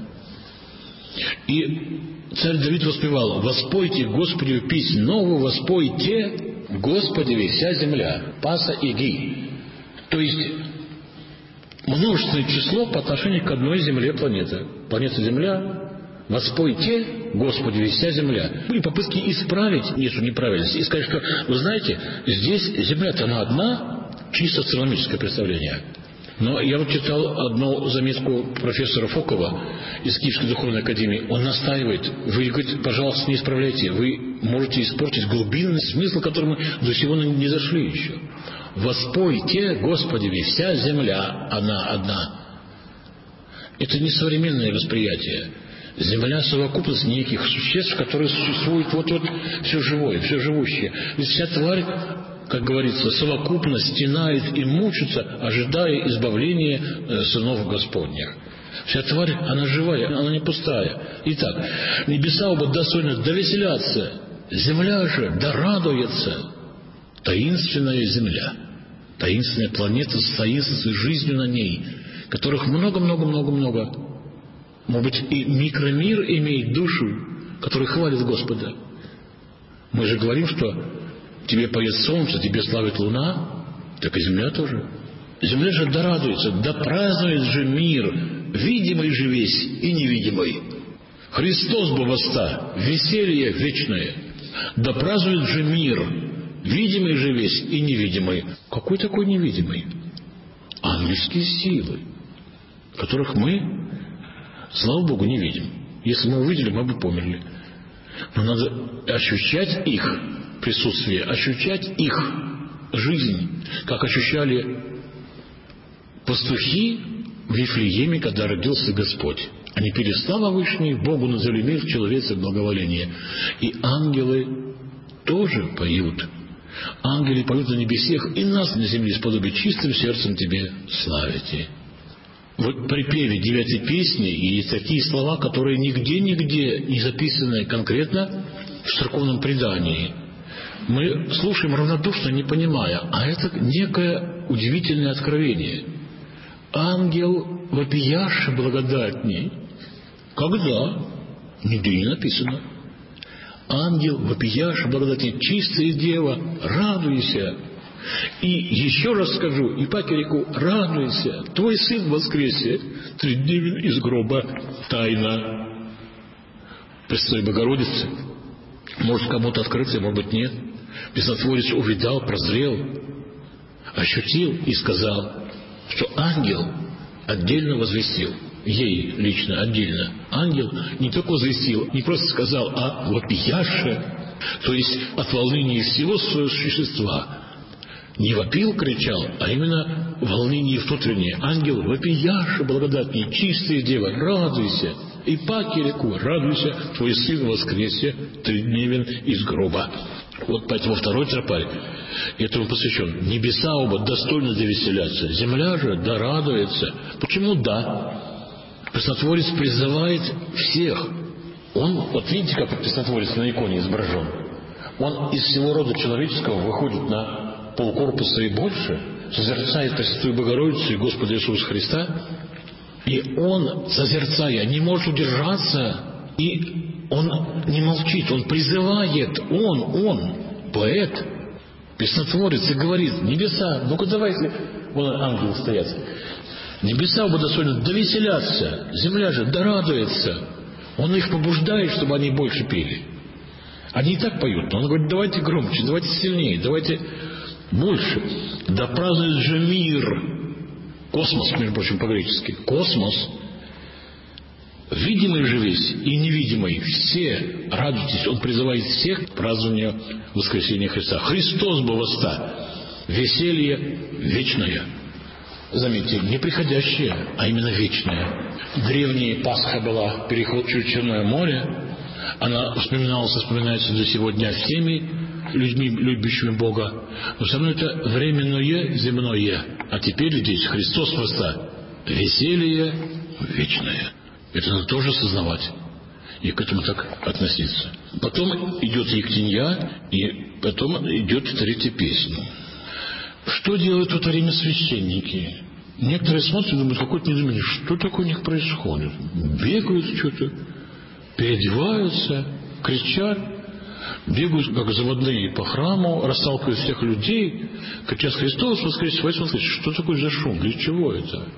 И царь Давид воспевал: «Воспойте Господи песнь новую, воспойте Господи вся земля». Паса и ги. То есть множественное число по отношению к одной земле планеты. Планета Земля. Воспойте Господи вся земля. Были попытки исправить эту неправильность и сказать, что, вы знаете, здесь земля-то она одна, чисто астрономическое представление. Но я вот читал одну заметку профессора Фокова из Киевской духовной академии. Он настаивает: вы, говорит, пожалуйста, не исправляйте, вы можете испортить глубинный смысл, к которому до сего не дошли еще. Воспойте Господи вся земля, она одна. Это не современное восприятие. Земля — совокупность неких существ, которые существуют вот-вот, все живое, все живущее. Ведь вся тварь, как говорится, совокупно стенает и мучится, ожидая избавления э, сынов Господних. Вся тварь, она живая, она не пустая. Итак, небеса оба достойны довеселятся, земля же дорадуется. Таинственная земля, таинственная планета с таинственной жизнью на ней, которых много-много-много-много. Может быть, и микромир имеет душу, который хвалит Господа. Мы же говорим, что тебе поет солнце, тебе славит луна, так и земля тоже. Земля же дорадуется, да празднует же мир, видимый же весь и невидимый. Христос бы воста, веселье вечное, да празднует же мир, видимый же весь и невидимый. Какой такой невидимый? Ангельские силы, которых мы, слава Богу, не видим. Если мы увидели, мы бы померли. Но надо ощущать их присутствие, ощущать их жизнь, как ощущали пастухи в Вифлееме, когда родился Господь. Они пели слава Вышней, Богу на земле мир, человеце благоволение. И ангелы тоже поют. Ангелы поют на небесах, и нас на земле сподоби чистым сердцем Тебе славите. Вот при припеве девятой песни есть такие слова, которые нигде-нигде не записаны конкретно в церковном предании. Мы слушаем равнодушно, не понимая, а это некое удивительное откровение. Ангел вопияше благодатней. Когда? Нигде не написано. Ангел вопияше благодатней, чистая дева, радуйся. И еще раз скажу, Ипаке реку, радуйся, твой сын воскресе, тридневен из гроба, тайна Пресвятой Богородицы. Может, кому-то открыться, может быть, нет. Песнотворец увидал, прозрел, ощутил и сказал, что ангел отдельно возвестил, ей лично отдельно. Ангел не только возвестил, не просто сказал, а вопияше, то есть от волнения всего своего существа. Не вопил, кричал, а именно волнение внутреннее. Ангел вопияше благодатней, чистая дева, радуйся. Ипаке реку, радуйся, твой сын воскресе, тридневен из гроба. Вот поэтому второй тропарь этому посвящен. Небеса оба достойно да веселятся, земля же да радуется. Почему да? Песнотворец призывает всех. Он, вот видите, как песнотворец на иконе изображен. Он из всего рода человеческого выходит на полкорпуса и больше, созерцает Пресвятую Богородицу и Господа Иисуса Христа. И он, созерцая, не может удержаться, и он не молчит, он призывает, он, он, поэт, песнотворец, и говорит, небеса, ну-ка давайте, вон ангелы стоят, небеса оба достойны да веселятся, земля же да радуется. Он их побуждает, чтобы они больше пели. Они и так поют, но он говорит, давайте громче, давайте сильнее, давайте больше. Да празднует же мир. Космос, между прочим, по-гречески. Космос. Видимый же весь и невидимый. Все радуйтесь. Он призывает всех к празднованию воскресения Христа. Христос бы восста. Веселье вечное. Заметьте, не приходящее, а именно вечное. Древняя Пасха была, переход через Черное море. Она вспоминалась, вспоминается до сегодня всеми людьми, любящими Бога. Но все равно это временное, земное. А теперь здесь Христос Христа. Веселье вечное. Это надо тоже осознавать. И к этому так относиться. Потом идет Ектинья, и потом идет третья песня. Что делают в это время священники? Некоторые смотрят и думают, какое-то недоумение, что такое у них происходит? Бегают что-то, переодеваются, кричат, бегают, как заводные по храму, расталкивают всех людей, кричат Христос воскресе, воскресе. Что такое за шум? Для чего это?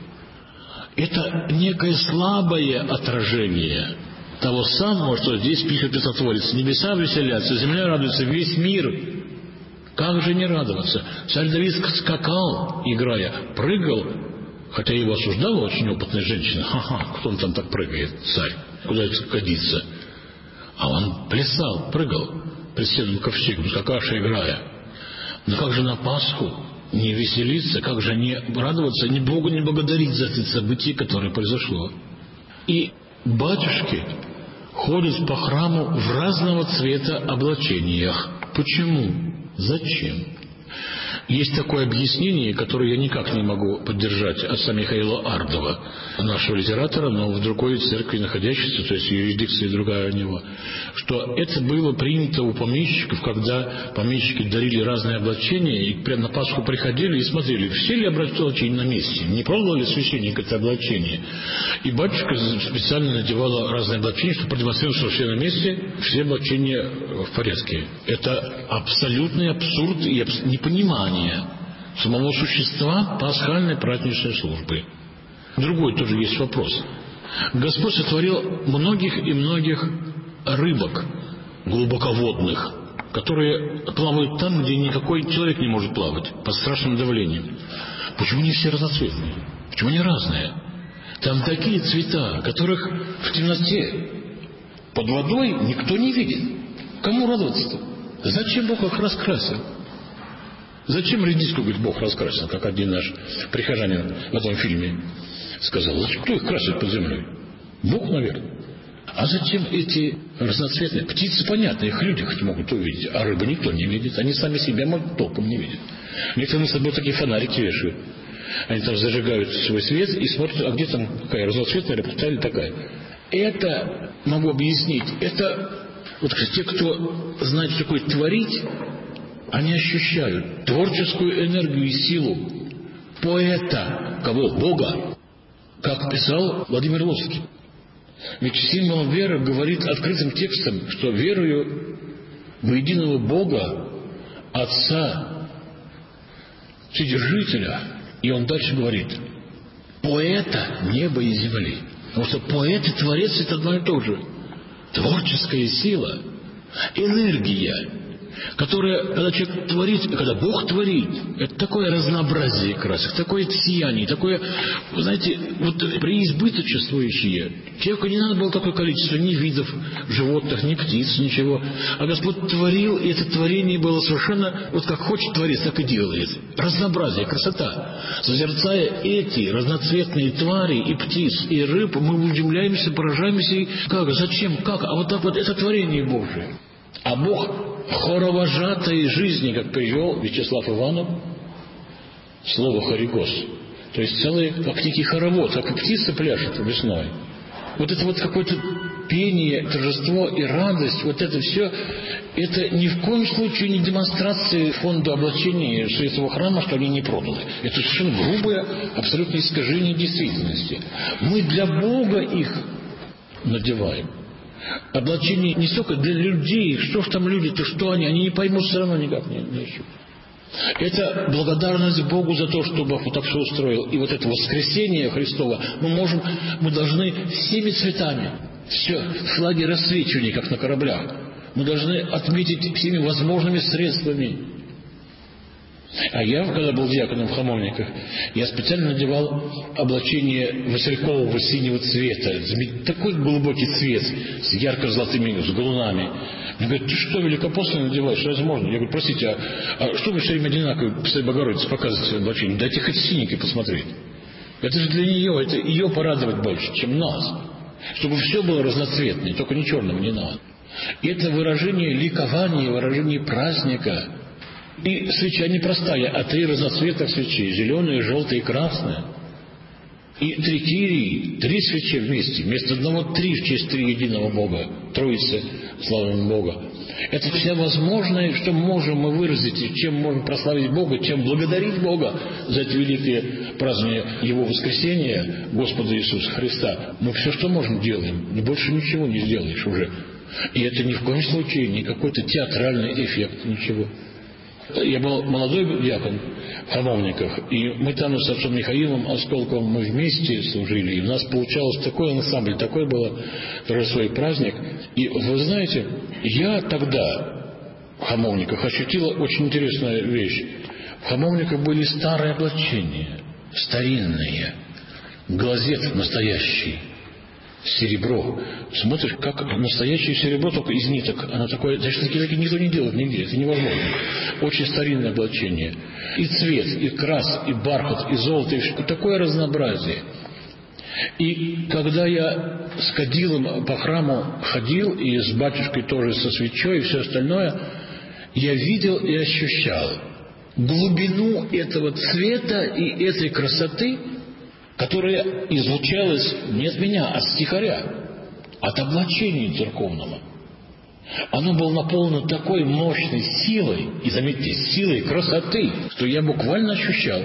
Это некое слабое отражение того самого, что здесь пишет песнотворец. Небеса веселятся, земля радуется, весь мир. Как же не радоваться? Царь Давид скакал, играя, прыгал, хотя его осуждала очень опытная женщина. Ха-ха, кто он там так прыгает, царь? Куда это годится? А он плясал, прыгал пред стенным ковчегом, скакавший, играя. Но как же на Пасху не веселиться, как же не радоваться, ни Богу не благодарить за это событие, которое произошло? И батюшки ходят по храму в разного цвета облачениях. Почему? Зачем? Есть такое объяснение, которое я никак не могу поддержать, отца Михаила Ардова, нашего литератора, но в другой церкви находящейся, то есть юрисдикция другая у него, что это было принято у помещиков, когда помещики дарили разные облачения, и прямо на Пасху приходили и смотрели, все ли облачения на месте, не пробовал ли священник это облачение. И батюшка специально надевала разные облачения, чтобы продемонстрировать, что все на месте, все облачения в порядке. Это абсолютный абсурд и непонимание самого существа пасхальной праздничной службы. Другой тоже есть вопрос. Господь сотворил многих и многих рыбок глубоководных, которые плавают там, где никакой человек не может плавать, под страшным давлением. Почему не все разноцветные? Почему не разные? Там такие цвета, которых в темноте под водой никто не видит. Кому радоваться-то? Зачем Бог их раскрасил? Зачем редиску, говорит, Бог раскрасил, как один наш прихожанин в этом фильме сказал. Зачем? Кто их красит под землей? Бог, наверное. А зачем эти разноцветные? Птицы, понятно, их люди хоть могут увидеть, а рыбы никто не видит. Они сами себя, может, толком не видят. Некоторые с собой такие фонарики вешают. Они там зажигают свой свет и смотрят, а где там какая разноцветная рыба, или такая. Это, могу объяснить, это вот те, кто знает, что такое творить, они ощущают творческую энергию и силу поэта, кого? Бога, как писал Владимир Ловский. Ведь символ веры говорит открытым текстом, что верую в единого Бога, Отца, Вседержителя. И он дальше говорит, поэта неба и земли. Потому что поэт и творец — это одно и то же. Творческая сила, энергия, которая, когда человек творит, когда Бог творит, это такое разнообразие красок, такое сияние, такое, вы знаете, вот преизбыточествующее. Человеку не надо было такое количество ни видов животных, ни птиц, ничего. А Господь творил, и это творение было совершенно, вот как хочет Творец, так и делает. Разнообразие, красота. Созерцая эти разноцветные твари, и птиц, и рыб, мы удивляемся, поражаемся, и как, зачем, как, а вот так вот это творение Божие. А Бог хоровожатой жизни, как перевел Вячеслав Иванов слово «хорикос». То есть целый, как некий хоровод, как и птица пляшет весной. Вот это вот какое-то пение, торжество и радость, вот это все, это ни в коем случае не демонстрация фонда облачения Святого Храма, что они не проданы. Это совершенно грубое, абсолютное искажение действительности. Мы для Бога их надеваем. Облачение не столько для людей, что ж там люди-то, что они, они не поймут все равно никак не, не ищут. Это благодарность Богу за то, что Бог вот так все устроил. И вот это воскресение Христова мы можем, мы должны всеми цветами, все, флаги рассвечивания, как на кораблях, мы должны отметить всеми возможными средствами. А я, когда был диаконом в Хамовниках, я специально надевал облачение василькового синего цвета. Такой глубокий цвет, с ярко-золотыми, с галунами. Мне говорят, ты что, великопостный надеваешь? Возможно. Я говорю, простите, а, а что вы все время одинаково, Пресвятой Богородице, показываете облачение? Дайте хоть синенькое посмотреть. Это же для нее, это ее порадовать больше, чем нас. Чтобы все было разноцветное, только ни черного не надо. И это выражение ликования, выражение праздника. И свеча непростая, а три разноцветных свечи. Зеленая, желтая и красная. И три кирии, три свечи вместе. Вместо одного три в честь три единого Бога. Троицы, славы Бога. Это все возможное, что можем мы выразить, чем можем прославить Бога, чем благодарить Бога за эти великие празднования Его воскресения, Господа Иисуса Христа. Мы все, что можем, делаем. И больше ничего не сделаешь уже. И это ни в коем случае не какой-то театральный эффект, ничего. Я был молодой диакон в Хамовниках, и мы там с отцом Михаилом Осколковым мы вместе служили, и у нас получалось такой ансамбль, такой был торжество и праздник. И вы знаете, я тогда в Хамовниках ощутила очень интересную вещь. В Хамовниках были старые облачения, старинные, глазет настоящий, серебро. Смотришь, как настоящее серебро, только из ниток. Оно такое, значит, такие никто не делает нигде. Это невозможно. Очень старинное облачение. И цвет, и крас, и бархат, и золото, и такое разнообразие. И когда я с кадилом по храму ходил, и с батюшкой тоже со свечой, и все остальное, я видел и ощущал глубину этого цвета и этой красоты, которая излучалась не от меня, а от стихаря, от облачения церковного. Оно было наполнено такой мощной силой, и, заметьте, силой красоты, что я буквально ощущал,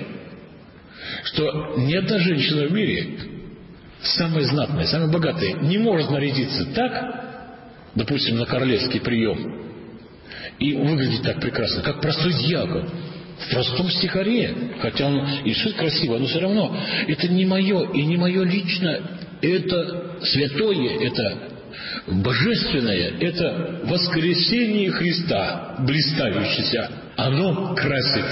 что ни одна женщина в мире, самая знатная, самая богатая, не может нарядиться так, допустим, на королевский прием, и выглядеть так прекрасно, как простой диакон. В простом стихаре, хотя он и шит красиво, но все равно это не мое, и не мое лично, это святое, это божественное, это воскресение Христа, блистающееся, оно красит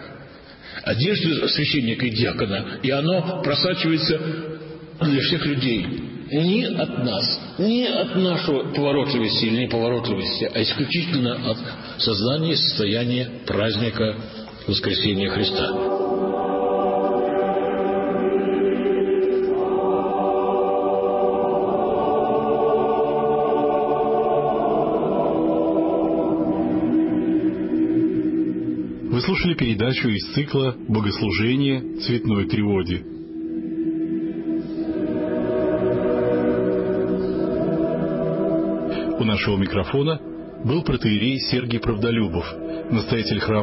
одежду священника и диакона, и оно просачивается для всех людей. Не от нас, не от нашего поворотливости или неповоротливости, а исключительно от сознания, состояния праздника воскресения Христа. Вы слушали передачу из цикла «Богослужение цветной тревоги». У нашего микрофона был протоиерей Сергий Правдолюбов, настоятель храма